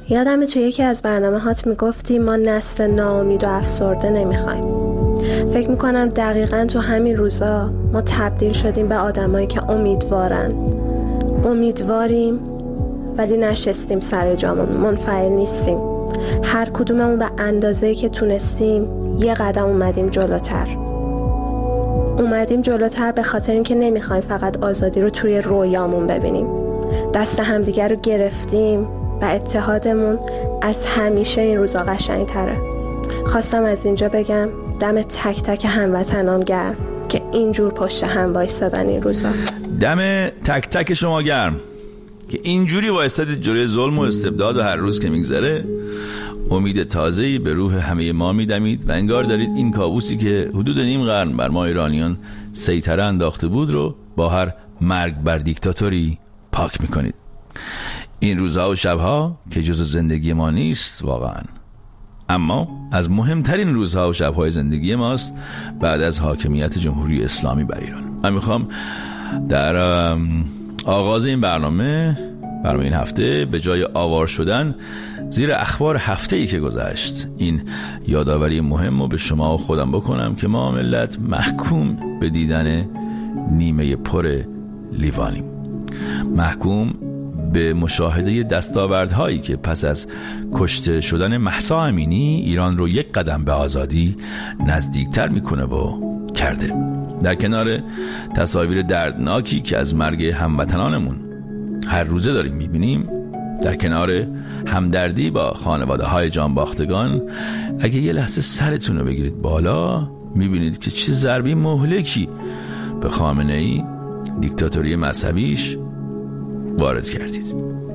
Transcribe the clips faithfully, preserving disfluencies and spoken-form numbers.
یادمه توی یکی از برنامه هات میگفتی ما نسل ناامید و افسرده نمیخوایم. فکر میکنم دقیقاً تو همین روزا ما تبدیل شدیم به آدمایی که امیدوارن. امیدواریم ولی نشستیم سر جامون، منفعل نیستیم. هر کدوممون به اندازه‌ای که تونستیم یه قدم اومدیم جلوتر. اومدیم جلوتر به خاطر اینکه نمیخوایم فقط آزادی رو توی رویامون ببینیم. دست همدیگر رو گرفتیم و اتحادمون از همیشه این روزا قشنگ‌تره. خواستم از اینجا بگم دم تک تک هموطنام گرم که اینجور پشت هم وایسادن این روزا. دم تک تک شما گرم که اینجوری وایسادید جلوی ظلم و استبداد و هر روز که میگذره امید تازه‌ای به روح همه ما میدمید و انگار دارید این کابوسی که حدود نیم قرن بر ما ایرانیان سیطره انداخته بود رو با هر مرگ بر دیکتاتوری پاک میکنید. این روزها و شبها که جز زندگی ما نیست واقعا، اما از مهمترین روزها و شبهای زندگی ماست بعد از حاکمیت جمهوری اسلامی بر ایران. من میخوام در آغاز این برنامه برنامه این هفته به جای آوار شدن زیر اخبار هفته‌ای که گذشت این یادآوری مهم رو به شما و خودم بکنم که ما ملت محکوم به دیدن نیمه پر لیوانیم، محکوم به مشاهده دستاوردهایی که پس از کشته شدن مهسا امینی ایران رو یک قدم به آزادی نزدیکتر میکنه و کرده. در کنار تصاویر دردناکی که از مرگ هموطنانمون هر روزه داریم میبینیم، در کنار همدردی با خانواده های جانباختگان، اگه یه لحظه سرتون رو بگیرید بالا میبینید که چه ضربه مهلکی به خامنه‌ای دیکتاتوری مذهبیش وارد کردید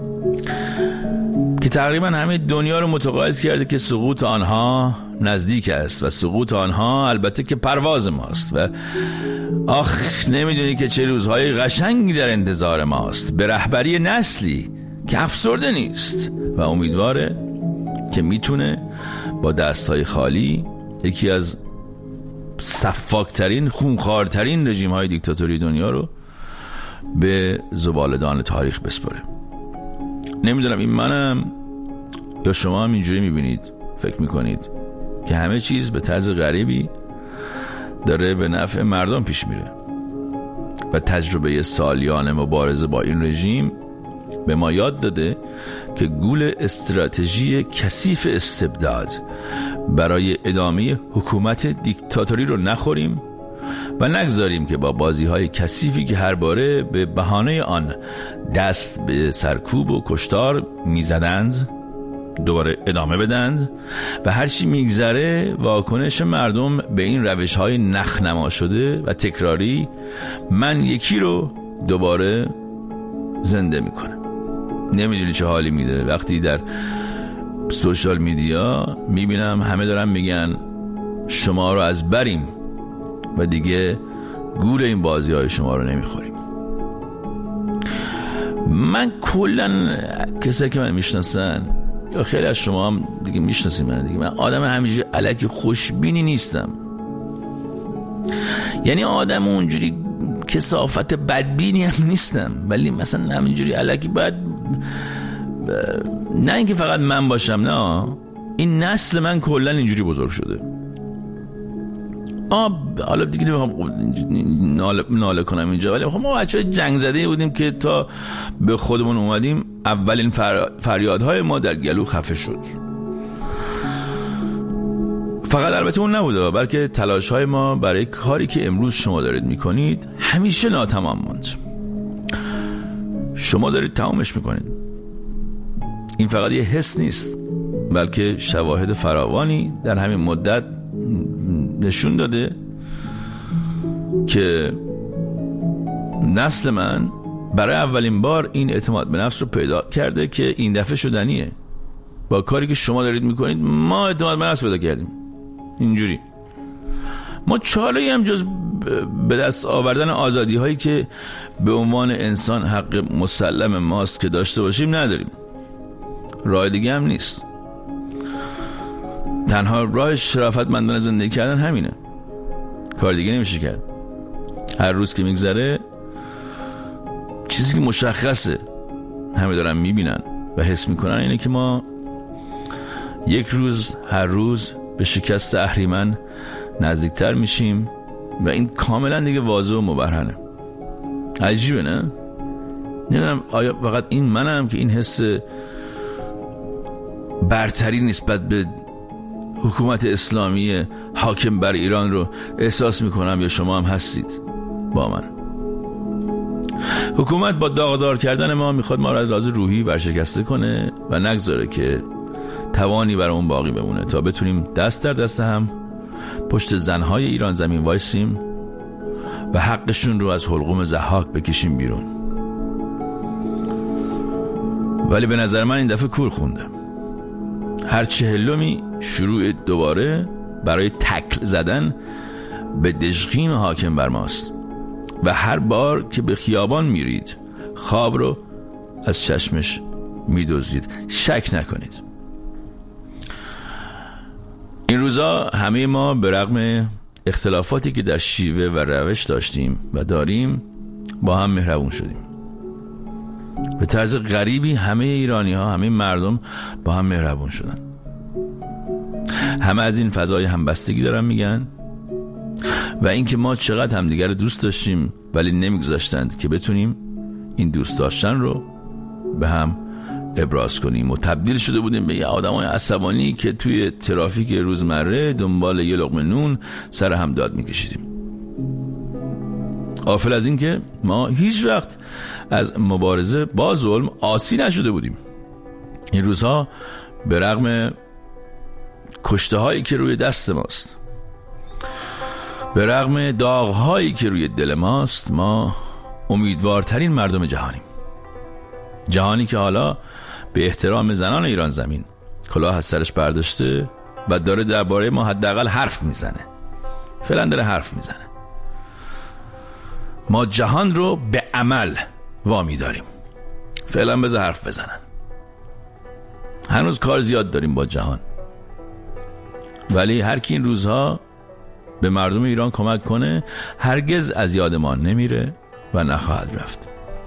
که تقریبا همه دنیا رو متقاعد کرده که سقوط آنها نزدیک است و سقوط آنها البته که پرواز ماست و آخ نمیدونی که چه روزهای قشنگی در انتظار ماست به رهبری نسلی که افسرده نیست و امیدواره که میتونه با دستهای خالی یکی از سفاکترین خونخوارترین رژیم‌های دیکتاتوری دنیا رو به زباله‌دان تاریخ بسپاره. نمیدونم این منم یا شما هم اینجوری میبینید، فکر میکنید که همه چیز به طرز غریبی داره به نفع مردم پیش میره و تجربه سالیان مبارزه با این رژیم به ما یاد داده که گول استراتژی کثیف استبداد برای ادامه حکومت دیکتاتوری رو نخوریم و نگذاریم که با بازی‌های کثیفی که هر باره به بهانه آن دست به سرکوب و کشتار میزدند دوباره ادامه بدند و هرچی میگذره واکنش مردم به این روش‌های نخنما شده و تکراری من یکی رو دوباره زنده میکنه. نمیدونی چه حالی میده وقتی در سوشال میدیا میبینم همه دارن میگن شما رو از بریم و دیگه گول این بازی های شما رو نمیخوریم. من کلن کسایی که من میشناسن یا خیلی از شما هم دیگه میشناسید من دیگه من آدم همیشه الکی خوشبینی نیستم، یعنی آدم اونجوری کثافت بدبینی هم نیستم، ولی مثلا همینجوری الکی باید نه اینکه فقط من باشم، نه این نسل من کلن اینجوری بزرگ شده. آه حالا دیگه نمیخوام ناله, ناله کنم اینجا، ولی ما بچه های جنگ زده بودیم که تا به خودمون اومدیم اولین فر... فریادهای ما در گلو خفه شد. فقط البته اون نبوده، بلکه تلاش های ما برای کاری که امروز شما دارید میکنید همیشه ناتمام موند. شما دارید تمامش میکنید. این فقط یه حس نیست، بلکه شواهد فراوانی در همین مدت نشون داده که نسل من برای اولین بار این اعتماد به نفس رو پیدا کرده که این دفعه شدنیه. با کاری که شما دارید میکنید ما اعتماد به نفس پیدا کردیم. اینجوری ما چاله‌ای هم جز به دست آوردن آزادی هایی که به عنوان انسان حق مسلم ماست که داشته باشیم نداریم. راه دیگه هم نیست. تنها راه شرافتمندانه زندگی کردن همینه، کار دیگه نمیشه کرد. هر روز که میگذره چیزی که مشخصه همه دارن میبینن و حس میکنن اینه که ما یک روز هر روز به شکست اهریمن نزدیکتر میشیم و این کاملا دیگه واضح و مبرهنه. عجیبه نه؟ نمیدونم آیا فقط این منم که این حس برتری نسبت به حکومت اسلامی حاکم بر ایران رو احساس میکنم یا شما هم هستید با من؟ حکومت با داغدار کردن ما میخواد ما رو از لحاظ روحی ورشکسته کنه و نگذاره که توانی برامون باقی بمونه تا بتونیم دست در دست هم پشت زنهای ایران زمین وایسیم و حقشون رو از حلقوم ضحاک بکشیم بیرون. ولی به نظر من این دفعه کور خونده. هر چهلمی شروع دوباره برای تکل زدن به دژخیم حاکم بر ماست و هر بار که به خیابان میرید خواب رو از چشمش میدزدید. شک نکنید. این روزا همه ما به رغم اختلافاتی که در شیوه و روش داشتیم و داریم با هم مهربون شدیم. به طرز غریبی همه ایرانی ها، همه مردم با هم مهربون شدن. همه از این فضای همبستگی دارن میگن و اینکه ما چقدر همدیگر رو دوست داشتیم ولی نمیگذاشتند که بتونیم این دوست داشتن رو به هم ابراز کنیم و تبدیل شده بودیم به یه آدمای عصبانی که توی ترافیک روزمره دنبال یه لقمه نون سر هم داد میکشیدیم. غافل از این که ما هیچ وقت از مبارزه با ظلم آسی نشده بودیم. این روزها به رغم کشته هایی که روی دست ماست، به رغم داغ هایی که روی دل ماست، ما امیدوارترین مردم جهانیم. جهانی که حالا به احترام زنان ایران زمین کلاه از سرش برداشته و داره درباره ما حداقل حرف میزنه. فعلا داره حرف میزنه. ما جهان رو به عمل وامی داریم. فعلا بذار حرف بزنن. هنوز کار زیاد داریم با جهان، ولی هر کی این روزها به مردم ایران کمک کنه هرگز از یاد ما نمیره و نخواهد رفت.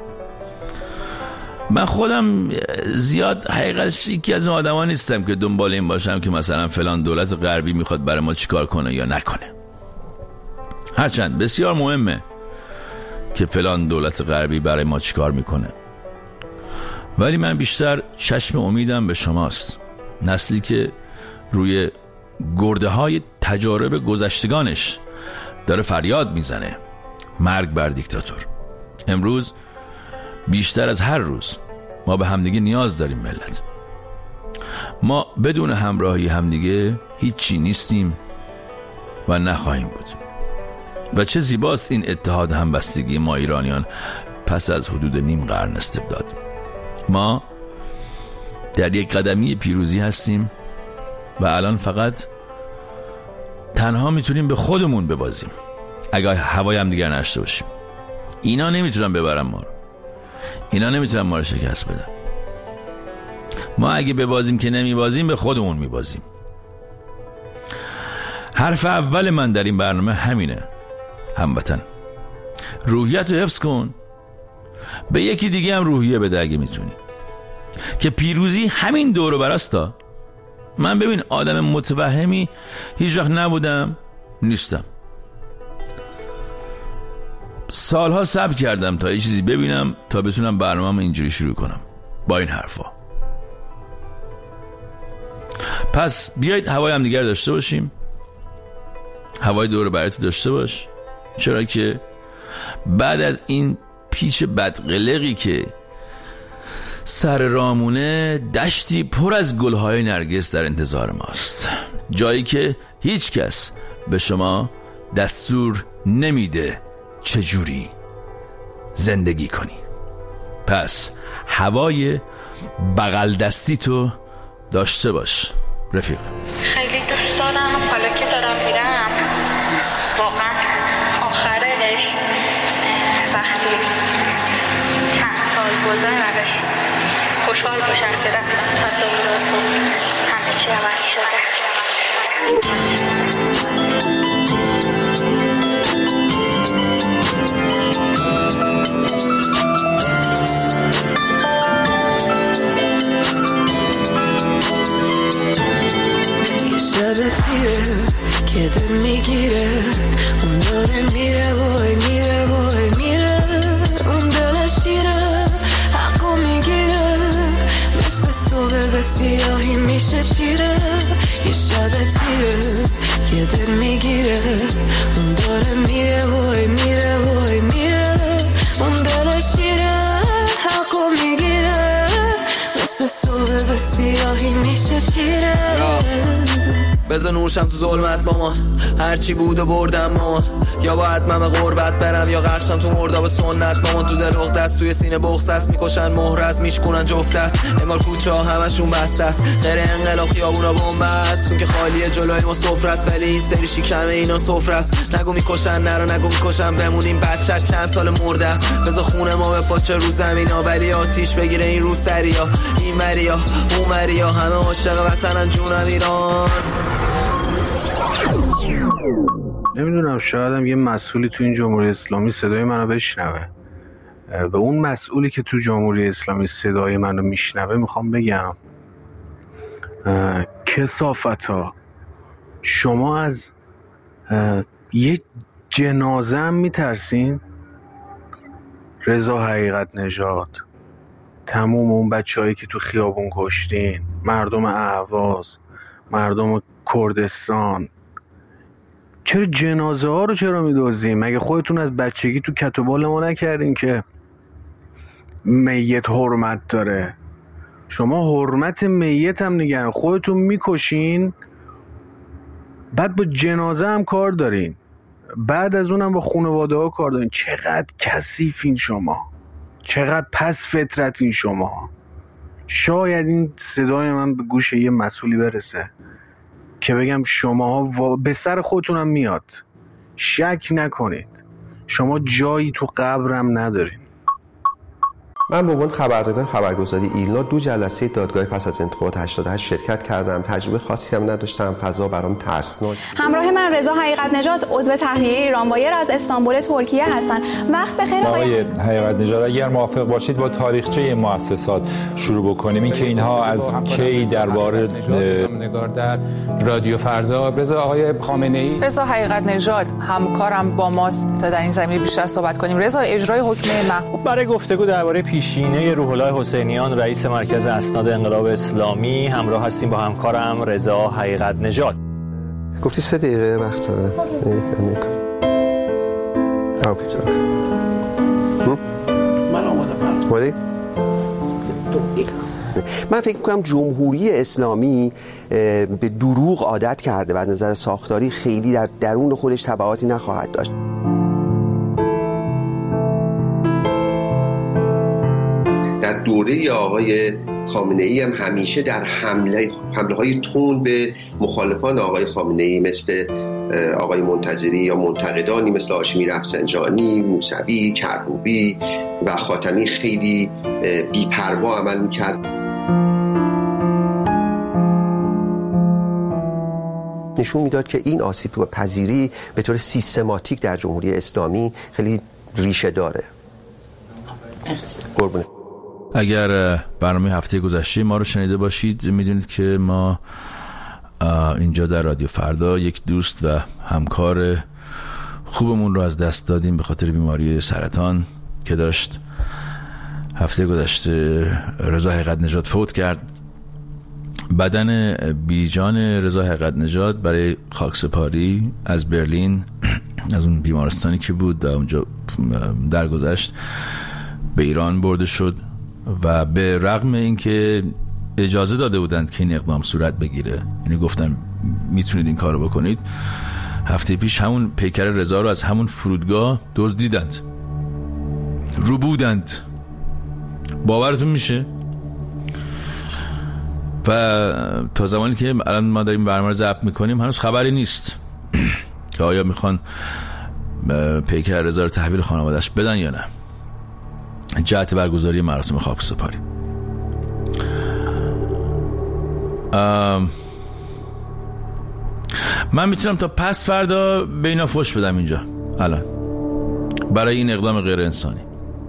من خودم زیاد حقیقتش یکی از اون آدما نیستم که دنبال این باشم که مثلا فلان دولت غربی میخواد برای ما چیکار کنه یا نکنه. هرچند بسیار مهمه که فلان دولت غربی برای ما چیکار میکنه، ولی من بیشتر چشم امیدم به شماست، نسلی که روی گرده های تجارب گذشتگانش داره فریاد میزنه مرگ بر دیکتاتور. امروز بیشتر از هر روز ما به همدیگه نیاز داریم. ملت، ما بدون همراهی همدیگه هیچی نیستیم و نخواهیم بود. و چه زیباست این اتحاد همبستگی ما ایرانیان پس از حدود نیم قرن استبداد. ما در یک قدمی پیروزی هستیم و الان فقط تنها میتونیم به خودمون ببازیم اگر هوای هم دیگر نشته باشیم. اینا نمیتونن ببرن ما رو. اینا نمیتونن ما رو شکست بدن. ما اگه ببازیم که نمیبازیم به خودمون میبازیم. حرف اول من در این برنامه همینه. هموطن، روحیت رو حفظ کن، به یکی دیگه هم روحیه بده اگه میتونی، که پیروزی همین دور و براستا. من ببین آدم متوهمی هیچ وقت نبودم، نیستم. سالها صبر کردم تا یه چیزی ببینم تا بتونم برنامه‌مو اینجوری شروع کنم با این حرفا. پس بیایید هوای هم دیگر داشته باشیم. هوای دور و برت داشته باش، چرا که بعد از این پیچ بدقلقی که سر رامونه دشتی پر از گلهای نرگس در انتظار ماست، جایی که هیچ کس به شما دستور نمیده چجوری زندگی کنی. پس هوای بغل دستی تو داشته باش رفیق. خیلی دوست دارم و حالا که دارم میرم واقعا آخرش وقتی چند سال گذشت خوشحال باشم که رفتم تصاویرات رو همه چی عوض شده. یه دل میگیره اون داره میره وای میره وای میره اون دل شیره حقو میگیره مثل صبح به سیاهی میشه چیره یه شب تیره یه دل میگیره اون داره میره وای میره وای میره اون دل شیره حقو میگیره مثل صبح به سیاهی میشه چیره بزن نورشم تو ظلمت مامان هرچی بود و بردم مامان یا باید من به غربت برم یا غرقشم تو مرداب سنت مامان تو دروغ دست توی سینه بغض است میکشن مهر از میشکنن جفت است انگار کوچه ها همشون بسته است غیر انقلاب خیابونا بمب است اون که خالیه جلوی ما سفره است ولی این سری شکم اینا سفره است نگو میکشن نرا نگو میکشن بمونیم بچه‌ش چند سال مرده است بذار خونه ما به پاچه رو زمینا ولی آتیش بگیره این رو سریا این مریا اون مریا همه عاشق وطنن جونم ایران. نمیدونم شایدم یه مسئولی تو این جمهوری اسلامی صدای منو بشنوه. به اون مسئولی که تو جمهوری اسلامی صدای منو میشنوه میخوام بگم کثافتا شما از یه جنازه هم میترسین؟ رضا حقیقت نژاد، تموم اون بچه‌هایی که تو خیابون کشتین، مردم اهواز، مردم کردستان، چرا جنازه ها رو چرا میدوزین؟ مگه خودتون از بچگی تو کت و بال ما نکردین که میت حرمت داره؟ شما حرمت میت هم نگن خودتون میکشین، بعد با جنازه هم کار دارین، بعد از اونم با خانواده ها کار دارین. چقدر کثیفین شما، چقدر پس فطرتین شما. شاید این صدای من به گوش یه مسئولی برسه که بگم شماها به سر خودتونم میاد، شک نکنید شما جایی تو قبرم ندارین. من به عنوان خبرنگار خبرگزاری ایلنا دو جلسه دادگاه پس از انتخابات هشتاد و هشت شرکت کردم. تجربه خاصی هم نداشتم، فضا برام ترسناک. همراه من رضا حقیقت نژاد عضو تحریریه ایران وایر از استانبول ترکیه هستن. وقت بخیر آقای حقیقت نژاد، اگر موافق باشید با تاریخچه مؤسسات شروع بکنیم. این که اینها از کی درباره نگار در رادیو فردا. رضا آقای خامنه ای. رضا حقیقت نژاد همکارم با ماست تا در این زمینه بیشتر صحبت کنیم. رضا اجرای حکم محکوم برای گفتگو درباره پیشینه روح الله حسینیان رئیس مرکز اسناد انقلاب اسلامی همراه هستیم با همکارم رضا حقیقت نژاد. گفتی سه دقیقه وقت داره. من آمادم. من فکر می‌کنم جمهوری اسلامی به دروغ عادت کرده و از نظر ساختاری خیلی در درون خودش تبعاتی نخواهد داشت. در دوره آقای خامنه ای هم همیشه در حمله حمله های تون به مخالفان آقای خامنه ای مثل آقای منتظری یا منتقدانی مثل هاشمی رفسنجانی، موسوی، کروبی و خاتمی خیلی بی‌پروا عمل می‌کرد. نشون میداد که این آسیب پذیری به طور سیستماتیک در جمهوری اسلامی خیلی ریشه داره. قربونت. اگر برنامه هفته گذشته ما رو شنیده باشید میدونید که ما اینجا در رادیو فردا یک دوست و همکار خوبمون رو از دست دادیم به خاطر بیماری سرطان که داشت. هفته گذشته رضا حقیقت نژاد فوت کرد. بدن بیجان رضا حقیقت نژاد برای خاکسپاری از برلین، از اون بیمارستانی که بود و اونجا درگذشت، به ایران برده شد و به رغم اینکه اجازه داده بودند که این اقدام صورت بگیره، یعنی گفتن میتونید این کارو بکنید، هفته پیش همون پیکر رضا رو از همون فرودگاه دزدیدند، رو بودند. باورتون میشه؟ و تا زمانی که الان ما داریم برنامه رو ضبط میکنیم هنوز خبری نیست که آیا میخوان پیکر رضا رو تحویل خانواده‌اش بدن یا نه، جهت برگزاری مراسم خاکسپاری. من میتونم تا پس فردا به اینا فوش بدم اینجا الان برای این اقدام غیر انسانی،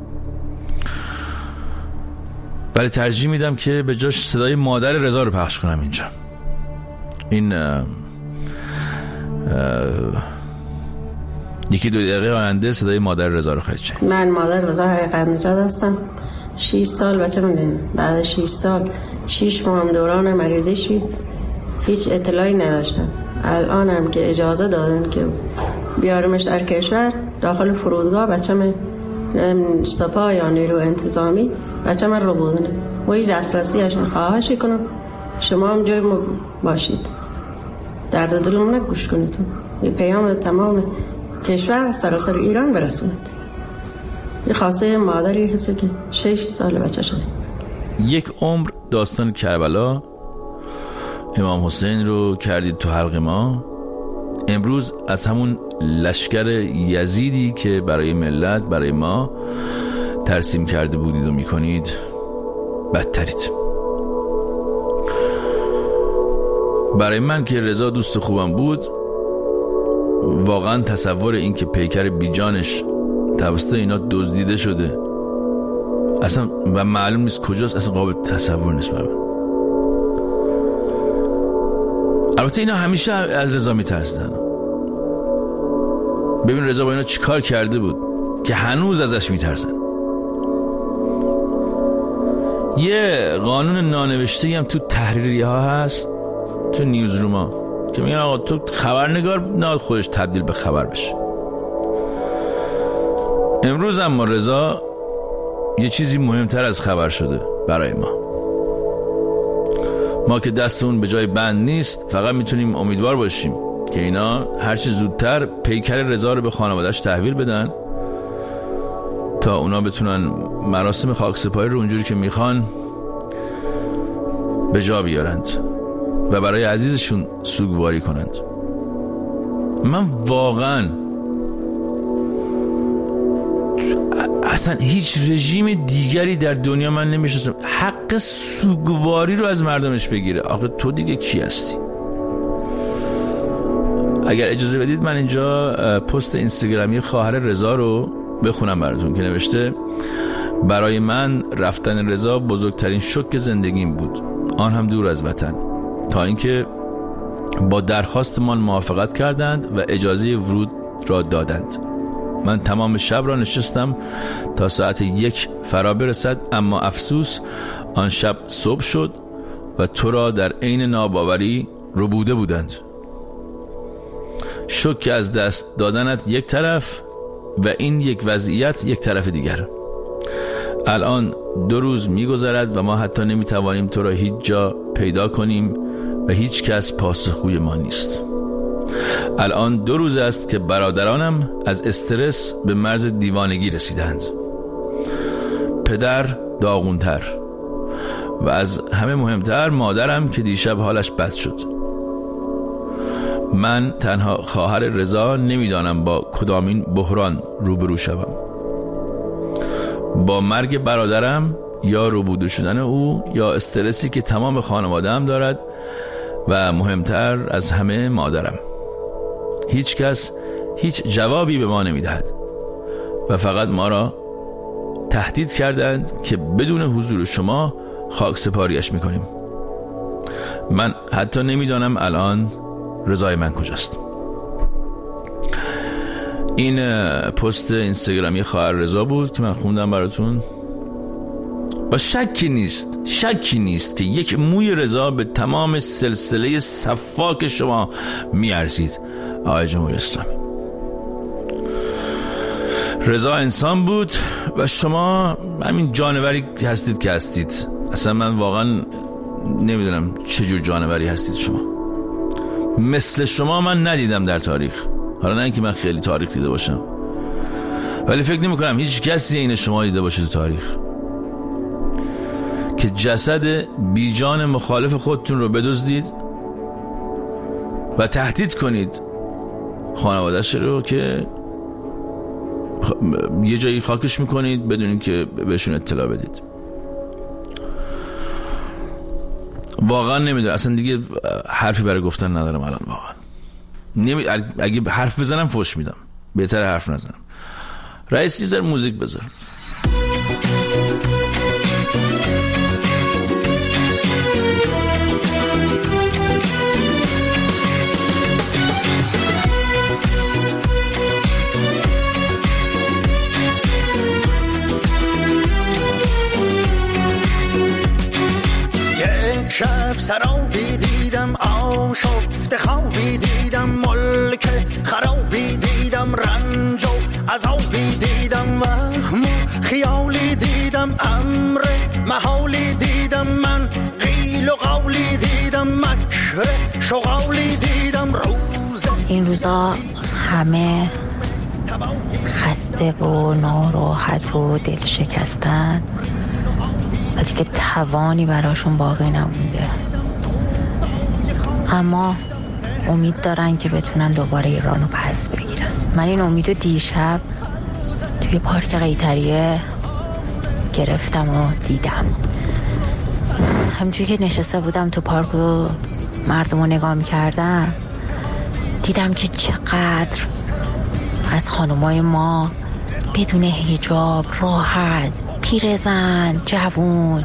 ولی ترجیح میدم که به جاش صدای مادر رضا رو پخش کنم اینجا. این یکی دو دقیقه آینده صدای مادر رضا رو خواهید شنید. من مادر رضا حقیقت نژاد هستم. شش سال بچه من بعد شش سال شش ماه هم دوران مریضی شد، هیچ اطلاعی نداشتم. الان هم که اجازه دادن که بیارمش در کشور داخل فرودگاه، بچه من سپاه یا نیرو انتظامی بچه من رو بودنه و هیچ دسترسیش خواهش کنم شما هم جای ما باشید، درد دلمون نگوش کنید، یه پیام تمام کشور سراسر ایران برسونید. یه خاصه مادری هستی که شش سال بچه شده. یک عمر داستان کربلا امام حسین رو کردید تو حلق ما. امروز از همون لشکر یزیدی که برای ملت، برای ما ترسیم کرده بودید و میکنید بدترید. برای من که رضا دوست خوبم بود، واقعا تصور این که پیکر بیجانش توسط اینا دزدیده شده اصلا و معلوم نیست کجاست، اصلا قابل تصور نیست برای من. البته اینا همیشه از رضا میترسیدن. ببین رضا با اینا چیکار کرده بود که هنوز ازش میترسن. یه قانون نانوشته هم تو تحریریه ها هست، تو نیوزروما، که میگن آقا تو خبرنگار نه خودش تبدیل به خبر بشه. امروز اما رضا یه چیزی مهمتر از خبر شده برای ما. ما که دستمون به جای بند نیست، فقط میتونیم امیدوار باشیم که اینا هرچی زودتر پیکر رضا رو به خانواده‌اش تحویل بدن تا اونا بتونن مراسم خاکسپاری رو اونجوری که میخوان به جا بیارند و برای عزیزشون سوگواری کنند. من واقعا اصلا هیچ رژیم دیگری در دنیا من نمیشناسم حق سوگواری رو از مردمش بگیره. آخه تو دیگه کی هستی؟ اگر اجازه بدید من اینجا پست اینستاگرامی خواهر رضا رو بخونم براتون که نوشته: برای من رفتن رضا بزرگترین شوک زندگیم بود، آن هم دور از وطن، تا اینکه با درخواستمان موافقت کردند و اجازه ورود را دادند. من تمام شب را نشستم تا ساعت یک فرا برسد، اما افسوس آن شب صبح شد و تو را در عین ناباوری ربوده بودند. شوک از دست دادنت یک طرف و این یک وضعیت یک طرف دیگر. الان دو روز میگذرد و ما حتی نمیتوانیم تو را هیچ جا پیدا کنیم و هیچ کس پاسخگوی ما نیست. الان دو روز است که برادرانم از استرس به مرز دیوانگی رسیدند. پدر داغونتر و از همه مهمتر مادرم که دیشب حالش بد شد. من تنها خواهر رضا نمیدانم با کدامین بحران روبرو شوم، با مرگ برادرم یا ربوده شدن او یا استرسی که تمام خانواده‌ام دارد و مهمتر از همه مادرم. هیچ کس هیچ جوابی به ما نمیدهد و فقط ما را تهدید کردند که بدون حضور شما خاک سپاریش میکنیم. من حتی نمیدانم الان رضای من کجاست. این پست اینستاگرامی خواهر رضا بود که من خوندم براتون. و شکی نیست شکی نیست که یک موی رضا به تمام سلسله صفاک شما میارزید. آقای جمهوری اسلامی، رضا انسان بود و شما همین جانوری هستید که هستید. اصلا من واقعا نمیدونم چجور جانوری هستید شما. مثل شما من ندیدم در تاریخ. حالا نه اینکه من خیلی تاریخ دیده باشم، ولی فکر نمی کنم هیچ کسی این شما دیده باشه تو تاریخ که جسد بیجان مخالف خودتون رو بدزدید و تهدید کنید خانواده‌اش رو که یه جایی خاکش میکنید بدون اینکه بهشون اطلاع بدید. واقعا نمیدونم، اصلا دیگه حرفی برای گفتن ندارم الان. واقعا نمی... اگه حرف بزنم فوش میدم، بهتره حرف نزنم. رئیس یه موزیک بذار. شب سرابی دیدم، آشفت خوابی دیدم، ملک خرابی دیدم، رنج و عذابی دیدم، وهم و خیالی دیدم، امر محالی دیدم، من قیل و قولی دیدم، مکر شغالی دیدم. روز این روزا همه خسته و ناراحت و دل شکستن و دیگه توانی براشون باقی نمونده، اما امید دارن که بتونن دوباره ایرانو پس بگیرن. من این امیدو دیشب توی پارک قیطریه گرفتم و دیدم. همونجوری که نشسته بودم تو پارک و مردم رو نگاه میکردم، دیدم که چقدر از خانمای ما بدون حجاب، راحت، پیرزن، جوون،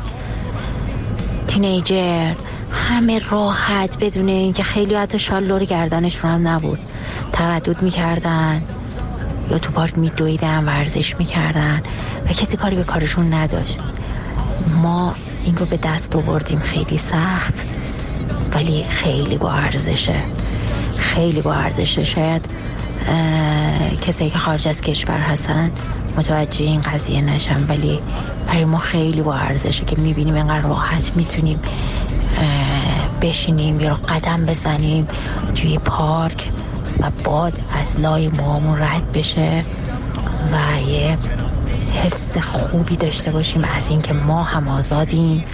تینیجر، همه راحت بدون اینکه خیلی حتی شال لور گردنشون هم نبود تردد میکردن یا تو پارک میدویدن، ورزش میکردن و کسی کاری به کارشون نداشت. ما این رو به دست آوردیم، خیلی سخت ولی خیلی با ارزشه، خیلی با ارزشه. شاید کسایی که خارج از کشور هستن متوجه این قضیه نشن، ولی برای ما خیلی با ارزشه که میبینیم اینقدر راحت میتونیم بشینیم یا قدم بزنیم توی پارک و باد از لای موامون رد بشه و یه حس خوبی داشته باشیم از این که ما هم آزادیم،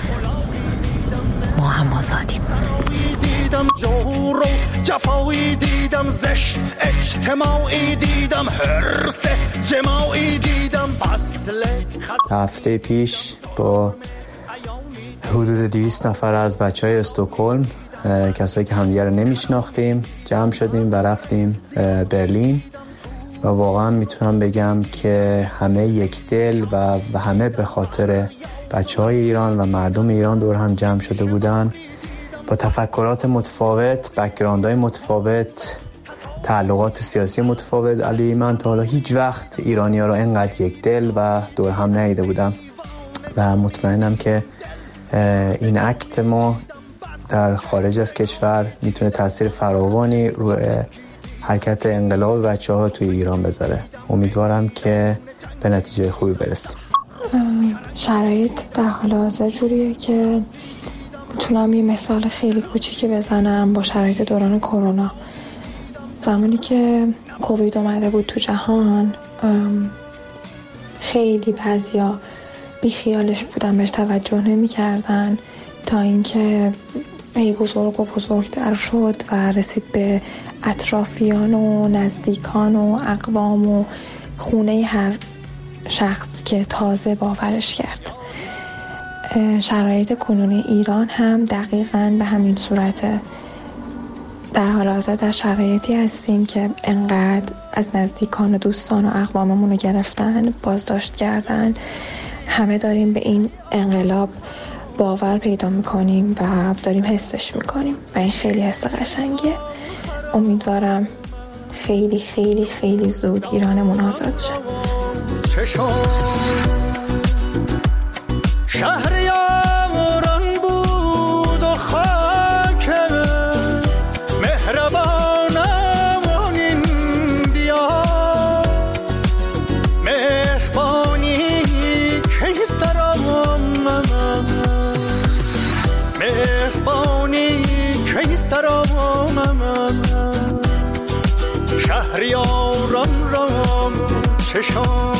ما هم آزادیم. دیدم جور و جفایی دیدم، زشت اجتماعی دیدم، حرص جماعی دیدم، فصل هفته پیش با حدود دویست نفر از بچه های استکهلم، کسایی که همدیگه رو نمیشناختیم، جمع شدیم و رفتیم برلین و واقعا میتونم بگم که همه یک دل و همه به خاطر بچه های ایران و مردم ایران دور هم جمع شده بودن، با تفکرات متفاوت، بک‌گراندهای متفاوت، تعلقات سیاسی متفاوت. علی من تا حالا هیچ وقت ایرانی ها رو اینقدر یک دل و دور هم ندیده بودم و مطمئنم که این اکت ما در خارج از کشور میتونه تاثیر فراوانی روی حرکت انقلاب بچه ها توی ایران بذاره. امیدوارم که به نتیجه خوبی برسیم. شرایط در حال حاضر جوریه که میتونم یه مثال خیلی کوچیکی بزنم با شرایط دوران کرونا. زمانی که کووید اومده بود تو جهان، خیلی بعضیا بی خیالش بودن، بهش توجه نمی کردن تا اینکه هی بزرگ و بزرگتر شد و رسید به اطرافیان و نزدیکان و اقوام و خونه هر شخص که تازه باورش کرد. شرایط کنونی ایران هم دقیقاً به همین صورته. در حال حاضر در شرایطی هستیم که انقدر از نزدیکان و دوستان و اقواممون رو گرفتن، بازداشت کردن. همه داریم به این انقلاب باور پیدا میکنیم و داریم حسش میکنیم و این خیلی حس قشنگیه. امیدوارم خیلی خیلی خیلی زود ایرانمون آزاد شه. شهریاران بود و خاک مهربانم این دیار، مهربانی که سرام مهربانی که سرام شهریاران رام چشم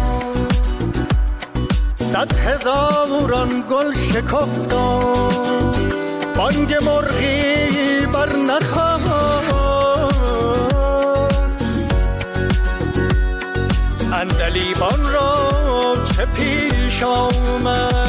صد هزاران گل شکفتا، بانگ مرغی بر نخواست، عندلیبان را چه پیش آمد